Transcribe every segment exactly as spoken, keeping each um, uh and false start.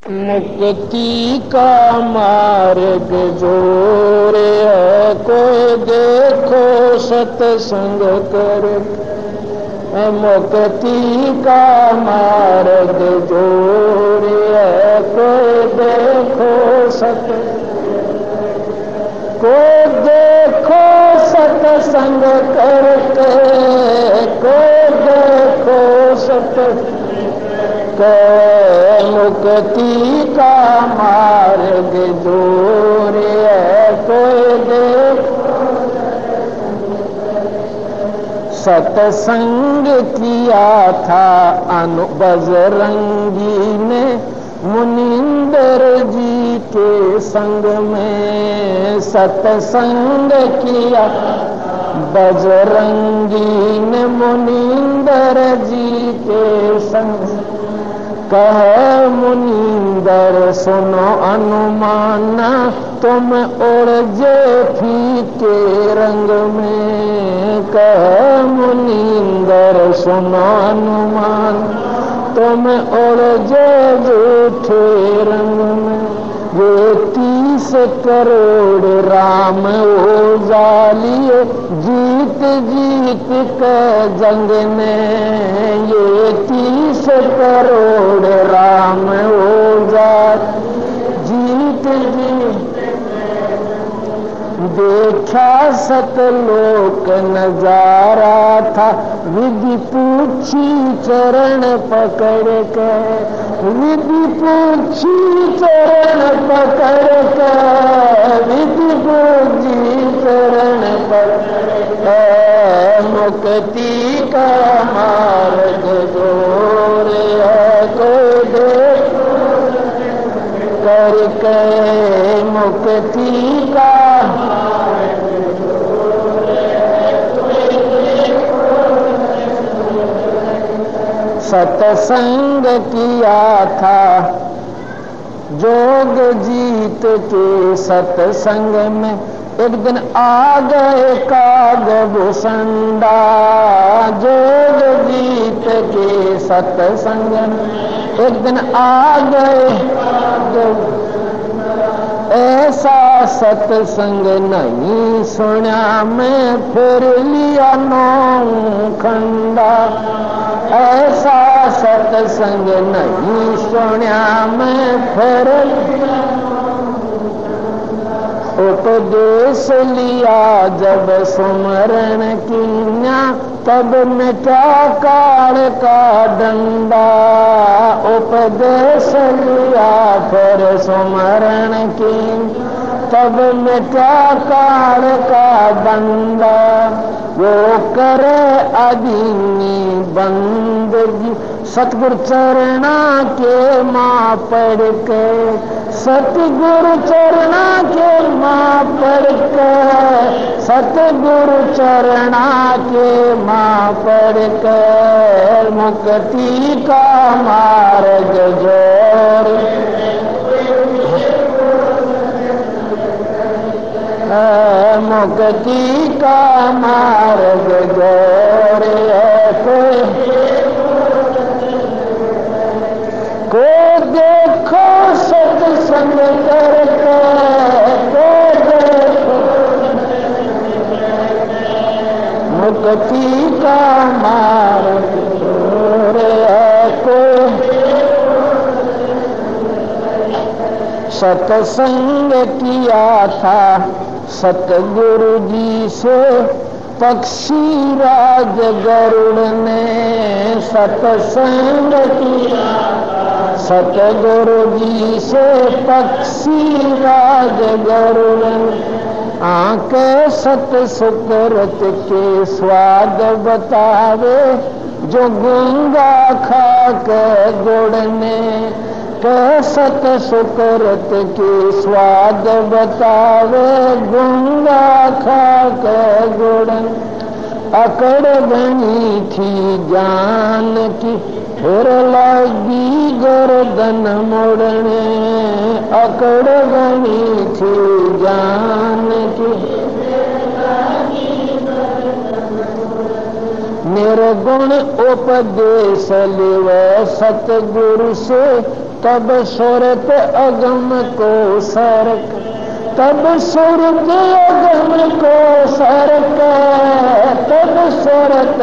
मुक्ति का मार्ग जोरे है, कोई देखो सत्संग कर। मुक्ति का मार्ग जोरे है, कोई देखो सत कोई देखो सत्संग करके, कोई देखो सत मुक्ति का मार्ग दूर है, कोई देखो। सत्संग किया था अनु बजरंगी ने मुनिंदर जी के संग में। सत्संग किया बजरंगी ने मुनिंदर जी के संग। कहे मुनिंदर सुनो अनुमाना, तुम उड़ जे फीके रंग में। कहे मुनिंदर सुनो अनुमान, तुम उड़ जे झूठे रंग में। ये तीस करोड़ राम हो जालिए, जीत जीत के जंग में। ये तीस करोड़ राम हो जा जीत जीत। देखा सतलोक नजारा था, विधि पूछी चरण पकड़ के। विधि पूछी चरण पकड़ के, विधि पूछी चरण पकड़ के। मुक्ति का मार्ग जोर है, कोई देखो करके। मुक्ति का सत्संग किया था जोग जीत के सत्संग में। एक दिन आ गए कागभूषणा, जोग जीत के सत्संग में। एक दिन आ गए, ऐसा सत्संग नहीं सुना मैं, फिर लिया नौ खंडा। ऐसा सत्संग नहीं सुना मैं, फिर उपदेश लिया जब सुमरण कीन्या, तब मिटा काल का डंडा। उपदेश लिया फिर सुमरण कीन, तब मिटा काल का डंडा। वो करे अधीनी बंदगी, सतगुरु चरणा के माँ पढ़ के। सतगुरु चरणा के माँ पढ़ के, सतगुरु चरणा के माँ पढ़ के। मुक्ति का मार्ग जोर, मुक्ति का मार्ग जोर है, कोई को देखो सत्संग करके। को देखो मुक्ति का मार्ग जोर है, कोई सत्संग किया था सतगुरु जी से पक्षी राज गरुड़ ने। सत्संग किया सतगुरु जी से पक्षी राज गरुड़ ने। आंखें सत सुकृत के स्वाद बतावे, जो गंगा खा के गुड़ ने। सत सुकृत के स्वाद बतावे, गंगा खा के गुड़। अकड़ बनी थी जान की, फिर लगी गर्दन मुड़ने। अकड़ बनी थी जान की, निर्गुण उपदेश लिव सतगुरु से तब सुरत अगम को सरक, तब सुरत अगम को सरक, तब सुरत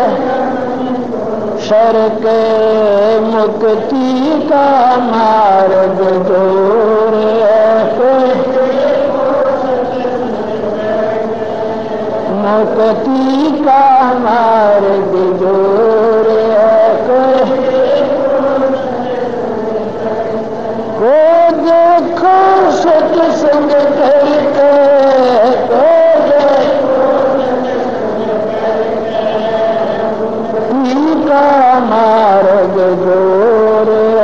शरक मुक्ति का मार्ग दूर मुक्ति का मार्ग दूर को देखो सत्संग करके, को देखो का मार्ग दूर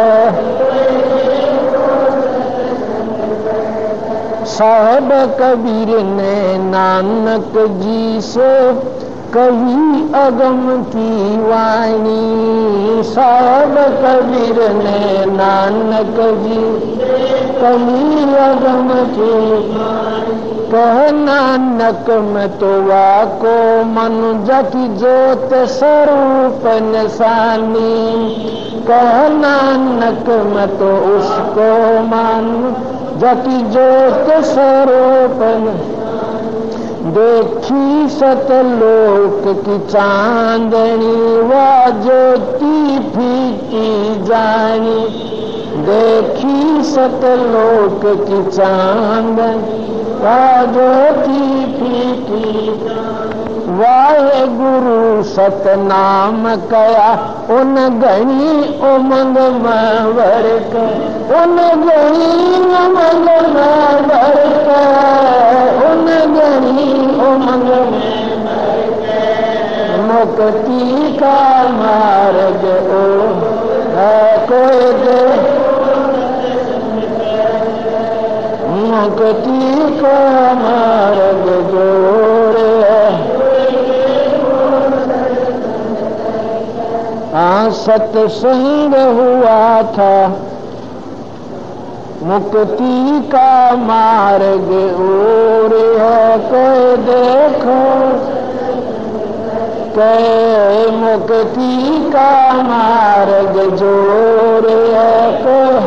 साहब कबीर ने नानक जी से कही अगम की वाणी, साहब कबीर ने नानक जी कही अगम की, कह नानक में तो वाको मनुज की जोत स्वरूप निशानी, कह नानक में तो उसको मान जति जोत स्वरूप देखी सतलोक की चांदनी, वा ज्योति फीकी जानी, देखी सतलोक की चांदनी वा ज्योति फीकी, वाहे गुरु सतनाम कया उन गणी उमंग वर्क, उन गणी उमंग वर्क, उन गणी उमंग मुक्ति का मार्ग ओ है कोई दे, मुक्ति का मार्ग जोर हाँ सत्संग हुआ था मुक्ति का मार्ग और है कोई देखो, के मुक्ति का मार्ग जोर है कोई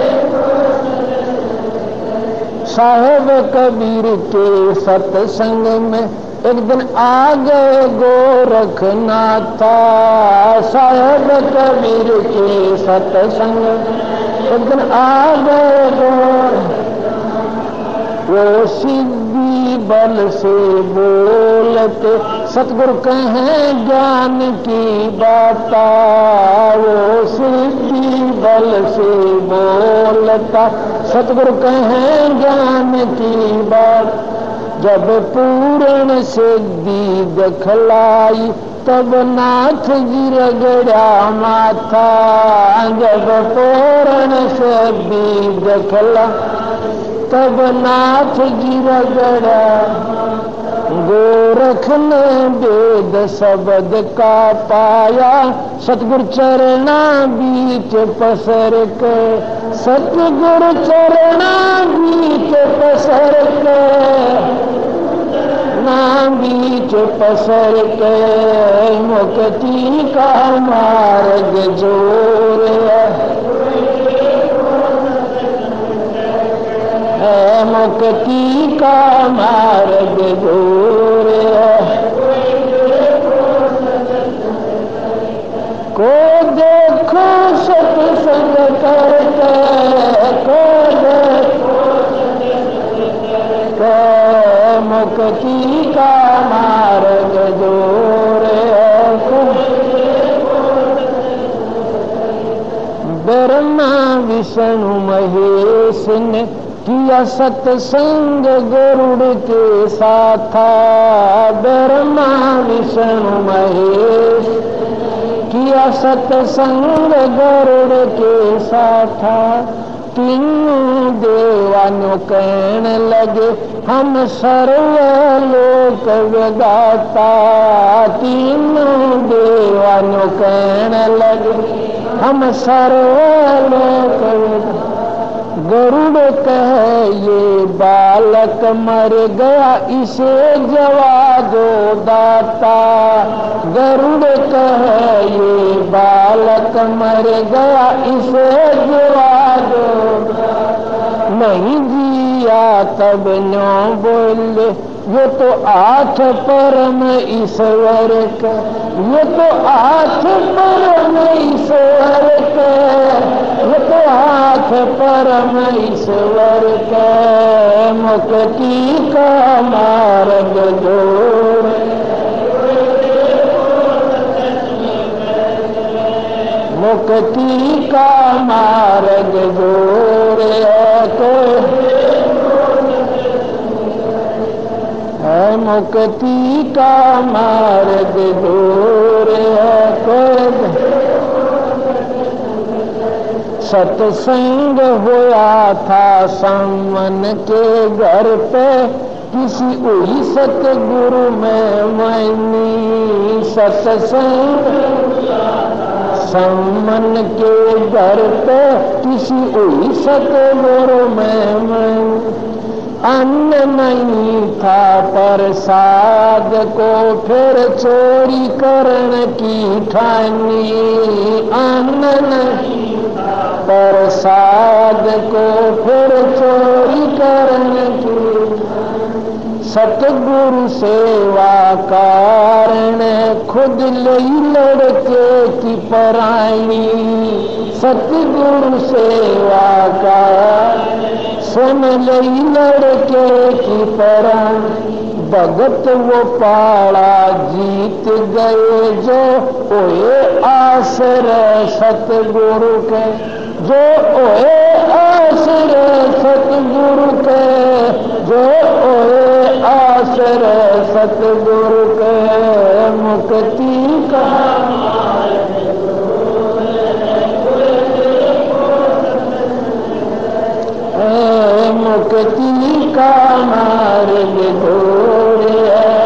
साहेब कबीर के सत्संग में एक दिन आ गए गोरखनाथा, साहेब कबीर के सत्संग एक दिन आ गए गोर, वो सिद्धि बल से बोलते सतगुरु कहें ज्ञान की बाता, वो सिद्धि बल से बोलता सतगुरु कहें ज्ञान की बात, जब पूर्ण सिद्धि दिखलाई तब नाथ जी रगड़ा माथा, जब पूर्ण सिद्धि दिखला तब नाथ जी रगड़ा, गोरख ने वेद शब्द का पाया सतगुरु चरणा बीच पसर के, सतगुरु चरणा बीच पसर के, ना बीच पसर के मुक्ति का मार्ग जोर है, मुक्ति का मार्ग जोर को देखो सत्संग करके, को देखो मुक्ति का मार्ग दूर है। ब्रह्मा विष्णु महेश ने किया सत्संग गरुड़ के साथ, ब्रह्मा विष्णु महेश किया सत्संग गरुड़ के साथ, तीनों देवानों कहने लगे हम सर्वलोक विदाता, तीनों देवानों कहने लगे हम सर्वलोक विदाता, गरुड़ कहे ये बात बालक मर गया इसे जवा दो दाता। गरुड़ कहे ये बालक मर गया इसे जवा दो, नहीं जिया तब न्यो बोले ये तो आठ परम ईश्वर का, ये तो आठ परम ईश्वर का, ये तो आठ परम ईश्वर का। मुक्ति का मार्ग जोड़, मुक्ति का मार्ग जोड़े तो है, मुक्ति का मार्ग जोड़े तो। सत्संग हुआ था सामन के घर पे, किसी उही सतगुरु में मैनी। सत्संग सामन के घर पे किसी उही सतगुरु में मैनी। अन्न नहीं था प्रसाद को फिर चोरी करने की ठानी। अन्न नहीं प्रसाद को फिर चोरी करने की। सतगुरु सेवा कारण खुद लई लड़के की पराई। सतगुरु सेवा का सुन लई लड़के की पराई। भगत वो पाड़ा जीत गए जो ओए आश्रय सतगुरु के, जो ओए आश्रय सतगुरु के, जो ओए आश्रय सतगुरु के। मुक्ति का मुक्ति का मार्ग जोड़े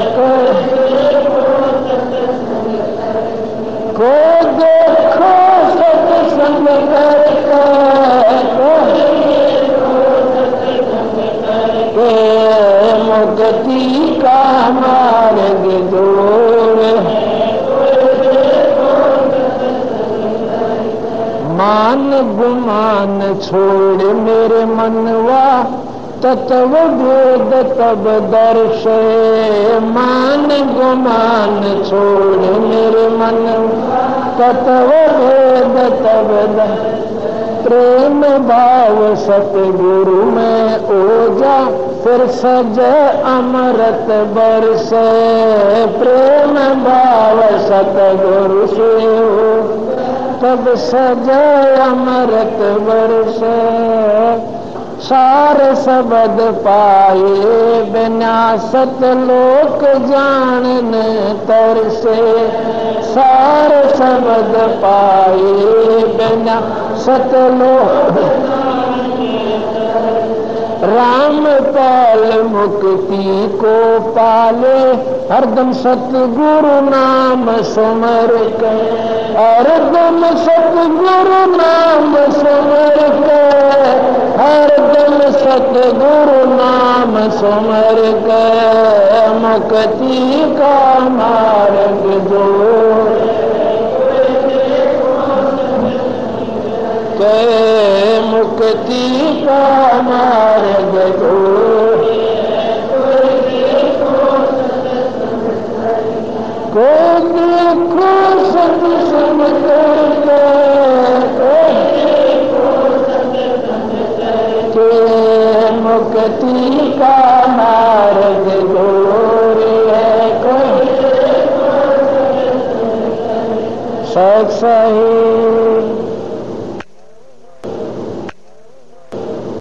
को देखो सत्संग करके, मुक्ति का मार्ग जोड़े। मान गुमान छोड़ मेरे मनवा तत्व वेद तब दर्शे। मान गुमान छोड़ मेरे मन तत्व वेद तब दर्शे। प्रेम भाव सतगुरु में ओजा फिर सजे अमृत बरसे। प्रेम भाव सतगुरु से हो तब सजे अमृत बरसे। सार शब्द पाए बिना सतलोक जानने तरसे। सार शब्द पाए बिना सतलोक। राम पाल मुक्ति को पाले हरदम सतगुरु नाम सुमर के। हरदम सतगुरु नाम सुमर के। हरदम सतगुरु नाम सुमर के। मुक्ति का मार्ग जोड़ के। मुक्ति का मार्ग जोड़ को देखो सत्संग करके। मुक्ति का मार्ग जोड़े को। सही